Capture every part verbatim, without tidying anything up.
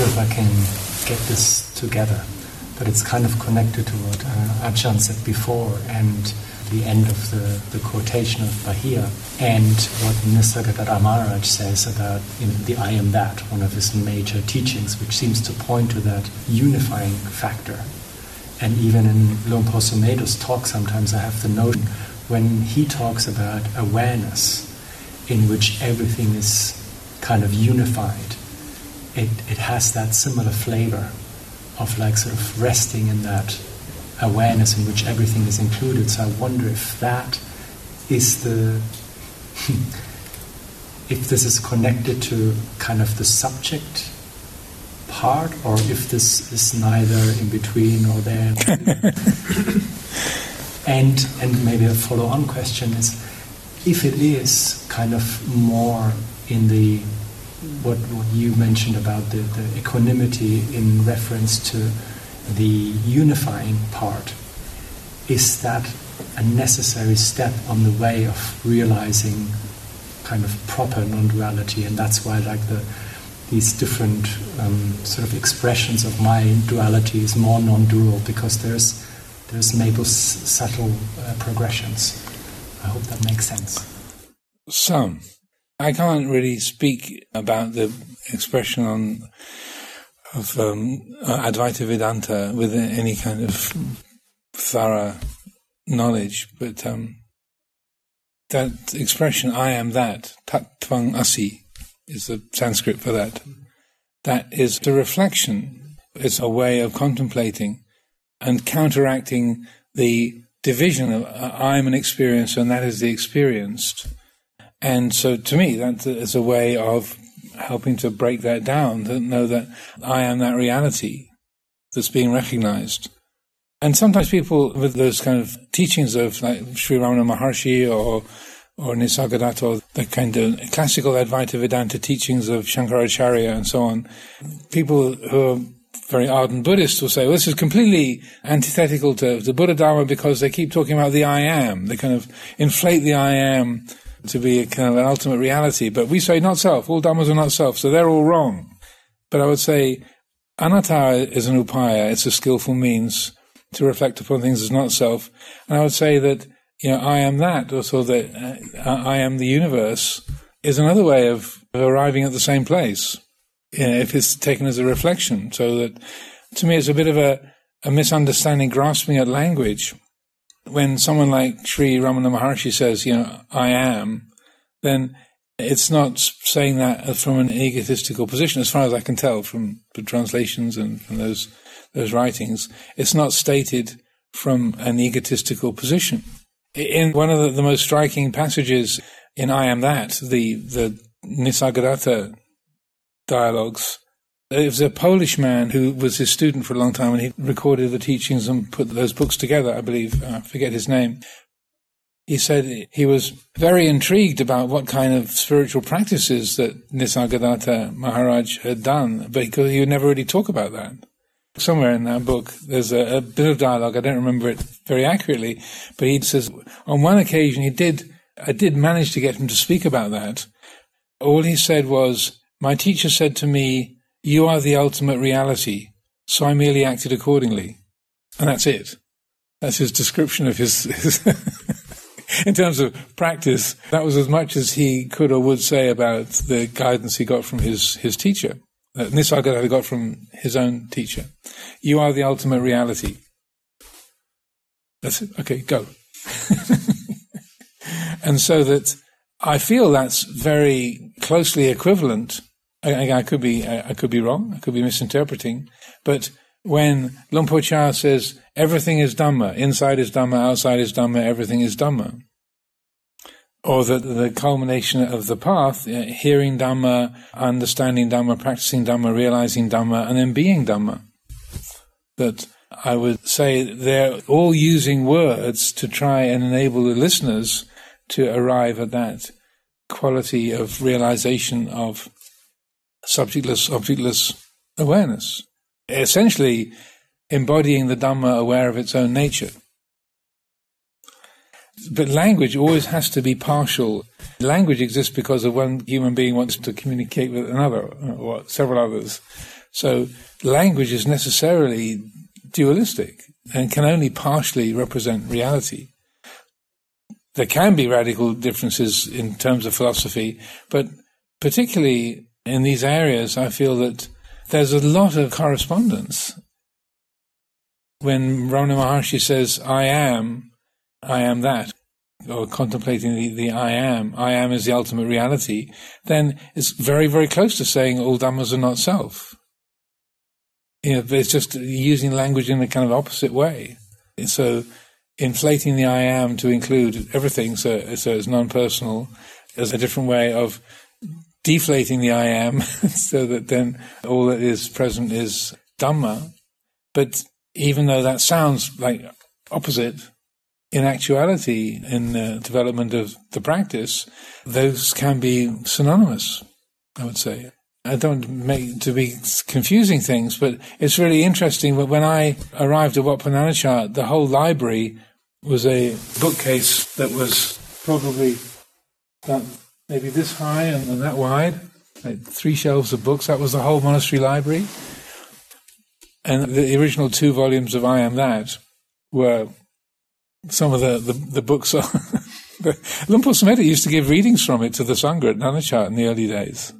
sure if I can get this together, but it's kind of connected to what uh, Ajahn said before and the end of the, the quotation of Bahia, and what Nisargadatta Maharaj says about, you know, the I am that, one of his major teachings, which seems to point to that unifying factor. And even in Luang Por Sumedho's talk, sometimes I have the notion when he talks about awareness, in which everything is kind of unified, it, it has that similar flavor of like sort of resting in that awareness in which everything is included. So I wonder if that is the if this is connected to kind of the subject part, or if this is neither in between or there. and and maybe a follow-on question is, if it is kind of more in the what what you mentioned about the, the equanimity in reference to the unifying part, is that a necessary step on the way of realizing kind of proper non-duality? And that's why like the these different um, sort of expressions of my duality is more non-dual, because there's there's maybe s- subtle uh, progressions. I hope that makes sense. Some. I can't really speak about the expression on of um, Advaita Vedanta with any kind of thorough knowledge, but um, that expression, I am that, tat tvang asi, is the Sanskrit for that. That is a reflection. It's a way of contemplating and counteracting the division of uh, I am an experiencer and that is the experienced. And so to me, that is a way of helping to break that down, to know that I am that reality that's being recognized. And sometimes people with those kind of teachings of like Sri Ramana Maharshi or or Nisargadatta, or the kind of classical Advaita Vedanta teachings of Shankaracharya and so on, people who are very ardent Buddhists will say, well, this is completely antithetical to the Buddha Dharma because they keep talking about the I am. They kind of inflate the I am to be a kind of an ultimate reality. But we say not self. All dhammas are not self, so they're all wrong. But I would say anatta is an upaya. It's a skillful means to reflect upon things as not self. And I would say that, you know, I am that, or so that uh, I am the universe, is another way of, of arriving at the same place, you know, if it's taken as a reflection. So that, to me, it's a bit of a, a misunderstanding, grasping at language. When someone like Sri Ramana Maharshi says, you know, I am, then it's not saying that from an egotistical position, as far as I can tell from the translations and from those those writings. It's not stated from an egotistical position. In one of the, the most striking passages in I Am That, the, the Nisargadatta dialogues, there was a Polish man who was his student for a long time, and he recorded the teachings and put those books together, I believe. I forget his name. He said he was very intrigued about what kind of spiritual practices that Nisargadatta Maharaj had done, but because he would never really talk about that. Somewhere in that book, there's a, a bit of dialogue. I don't remember it very accurately, but he says on one occasion he did, I did manage to get him to speak about that. All he said was, my teacher said to me, you are the ultimate reality, so I merely acted accordingly. And that's it. That's his description of his, his in terms of practice. That was as much as he could or would say about the guidance he got from his, his teacher. Uh, Nisargadatta got from his own teacher. You are the ultimate reality. That's it. Okay, go. And so that I feel that's very closely equivalent. I, I could be, I could be wrong. I could be misinterpreting. But when Luang Por Chah says everything is Dhamma, inside is Dhamma, outside is Dhamma, everything is Dhamma, or that the culmination of the path, hearing Dhamma, understanding Dhamma, practicing Dhamma, realizing Dhamma, and then being Dhamma, that I would say they're all using words to try and enable the listeners to arrive at that quality of realization of subjectless, objectless awareness, essentially embodying the Dhamma aware of its own nature. But language always has to be partial. Language exists because of one human being wants to communicate with another, or several others. So language is necessarily dualistic and can only partially represent reality. There can be radical differences in terms of philosophy, but particularly in these areas, I feel that there's a lot of correspondence. When Ramana Maharshi says, I am, I am that, or contemplating the, the I am, I am is the ultimate reality, then it's very, very close to saying all dhammas are not self. You know, it's just using language in a kind of opposite way. So inflating the I am to include everything, so, so it's non-personal, is a different way of deflating the I am, so that then all that is present is Dhamma. But even though that sounds like opposite, in actuality, in the development of the practice, those can be synonymous, I would say. I don't make to be confusing things, but it's really interesting. But when I arrived at Wat Pah Nanachat, the whole library was a bookcase that was probably about maybe this high and, and that wide, like three shelves of books. That was the whole monastery library. And the original two volumes of I Am That were some of the, the, the books. Luang Por Sumedho used to give readings from it to the Sangha at Nanachat in the early days.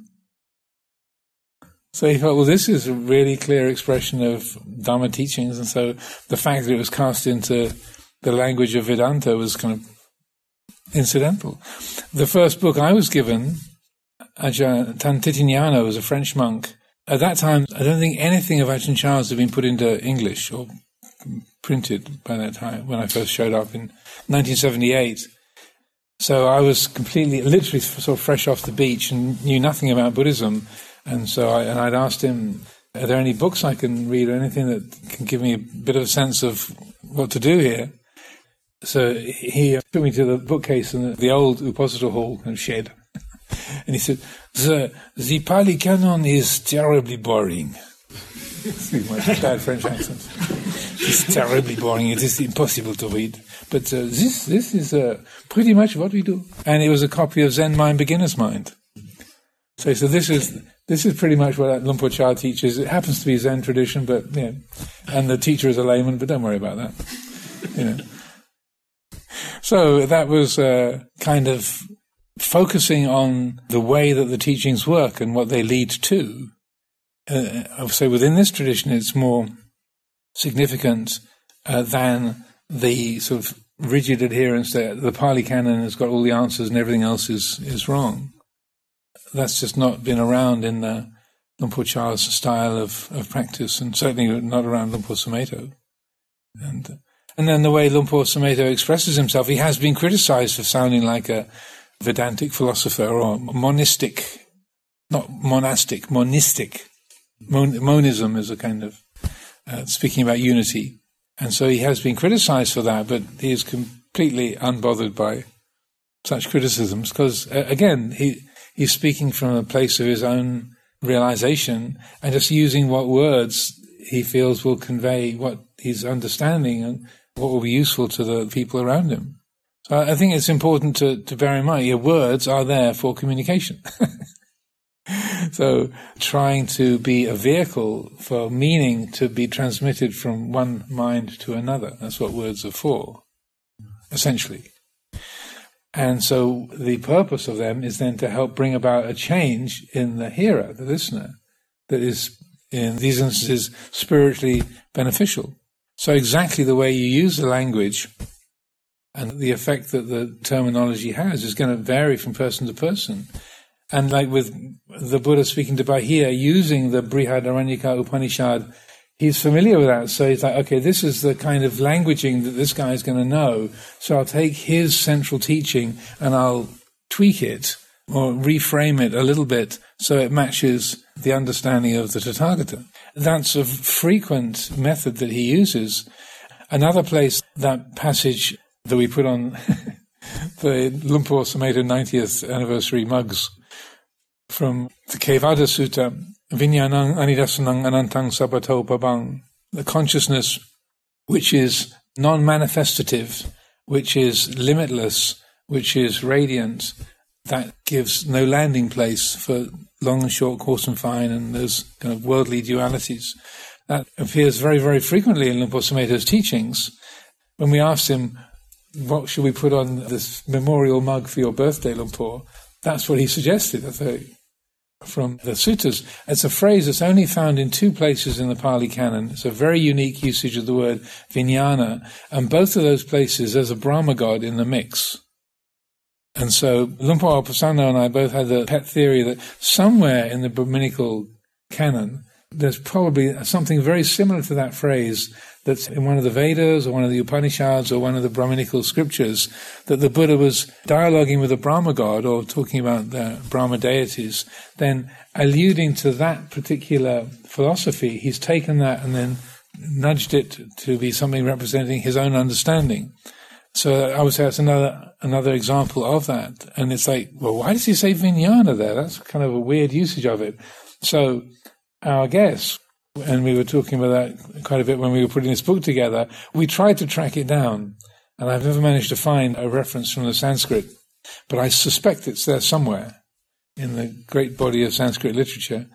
So he thought, well, this is a really clear expression of Dhamma teachings, and so the fact that it was cast into the language of Vedanta was kind of incidental. The first book I was given, Ajahn Tan Titignano was a French monk. At that time, I don't think anything of Ajahn Chah's had been put into English or printed by that time, when I first showed up in nineteen seventy-eight. So I was completely, literally sort of fresh off the beach and knew nothing about Buddhism. And so I, and I'd asked him, are there any books I can read or anything that can give me a bit of a sense of what to do here? So he took me to the bookcase in the, the old Uposatha hall kind of shed. And he said, the, the Pali Canon is terribly boring. Excuse my bad French accent. It's terribly boring. It is impossible to read. But uh, this this is uh, pretty much what we do. And it was a copy of Zen Mind, Beginner's Mind. So, so this is this is pretty much what Luang Por Chah teaches. It happens to be Zen tradition, but you know, and the teacher is a layman. But don't worry about that. You know. So that was uh, kind of focusing on the way that the teachings work and what they lead to. Uh, I would say within this tradition, it's more significant uh, than the sort of rigid adherence that the Pali Canon has got all the answers and everything else is is wrong. That's just not been around in the Luang Por Chah's style of, of practice, and certainly not around Luang Por Sumedho. And and then the way Luang Por Sumedho expresses himself, he has been criticized for sounding like a Vedantic philosopher or monistic, not monastic, monistic. Mon- monism is a kind of uh, speaking about unity. And so he has been criticized for that, but he is completely unbothered by such criticisms because, uh, again, he he's speaking from a place of his own realization and just using what words he feels will convey what he's understanding and what will be useful to the people around him. So I think it's important to, to bear in mind your words are there for communication. So trying to be a vehicle for meaning to be transmitted from one mind to another, that's what words are for, essentially. And so the purpose of them is then to help bring about a change in the hearer, the listener, that is, in these instances, spiritually beneficial. So exactly the way you use the language and the effect that the terminology has is going to vary from person to person. And like with the Buddha speaking to Bahia, using the Brihadaranyaka Upanishad, he's familiar with that. So he's like, okay, this is the kind of languaging that this guy is going to know. So I'll take his central teaching and I'll tweak it or reframe it a little bit so it matches the understanding of the Tathagata. That's a frequent method that he uses. Another place, that passage that we put on the Luang Por Sumedho ninetieth anniversary mugs from the Kevada Sutta, Vinyanang Anidasanang Anantang Sabato Pabang, the consciousness which is non-manifestative, which is limitless, which is radiant, that gives no landing place for long and short, coarse and fine, and those kind of worldly dualities. That appears very, very frequently in Luang Por Sumedho's teachings. When we asked him, what should we put on this memorial mug for your birthday, Luang Por? That's what he suggested, I think, from the suttas. It's a phrase that's only found in two places in the Pali Canon. It's a very unique usage of the word vijnana, and both of those places there's a Brahma god in the mix. And so Luang Por Prasanna and I both had the pet theory that somewhere in the Brahminical canon there's probably something very similar to that phrase that's in one of the Vedas or one of the Upanishads or one of the Brahminical scriptures, that the Buddha was dialoguing with a Brahma god or talking about the Brahma deities, then alluding to that particular philosophy, he's taken that and then nudged it to be something representing his own understanding. So I would say that's another another example of that. And it's like, well, why does he say vijnana there? That's kind of a weird usage of it. So our guess, and we were talking about that quite a bit when we were putting this book together, we tried to track it down, and I've never managed to find a reference from the Sanskrit, but I suspect it's there somewhere in the great body of Sanskrit literature.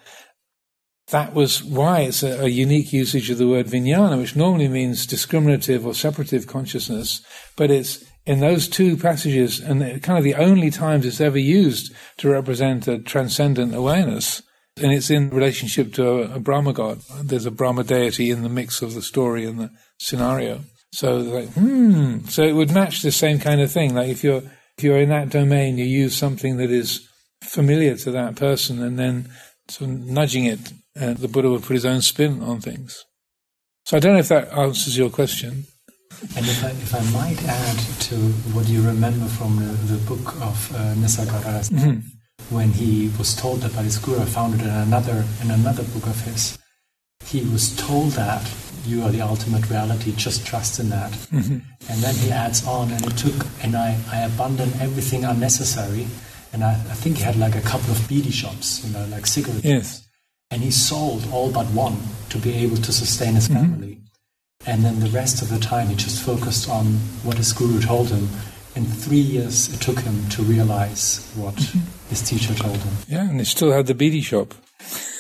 That was why it's a, a unique usage of the word vijnana, which normally means discriminative or separative consciousness, but it's in those two passages, and kind of the only times it's ever used to represent a transcendent awareness, and it's in relationship to a, a Brahma god. There's a Brahma deity in the mix of the story and the scenario. So, like, hmm, so it would match the same kind of thing. Like if you're if you're in that domain, you use something that is familiar to that person, and then sort of nudging it. And the Buddha would put his own spin on things. So I don't know if that answers your question. And if I, if I might add to what you remember from the, the book of uh, Nisargadatta, mm-hmm. when he was told that by his guru, found it in another in another book of his, he was told that you are the ultimate reality, just trust in that. Mm-hmm. And then he adds on, and it took, and I, I abandoned everything unnecessary, and I, I think he had like a couple of beedi shops, you know, like cigarette yes. shops. And he sold all but one to be able to sustain his family. Mm-hmm. And then the rest of the time he just focused on what his guru told him. In three years it took him to realize what mm-hmm. his teacher told him. Yeah, and he still had the beedi shop.